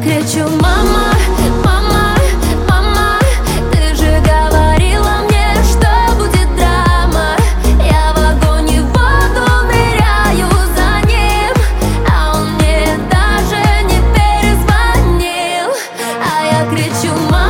кричу: мама, мама, мама, ты же говорила мне, что будет драма. Я в огонь и в воду ныряю за ним, а он мне даже не перезвонил. А я кричу: мама,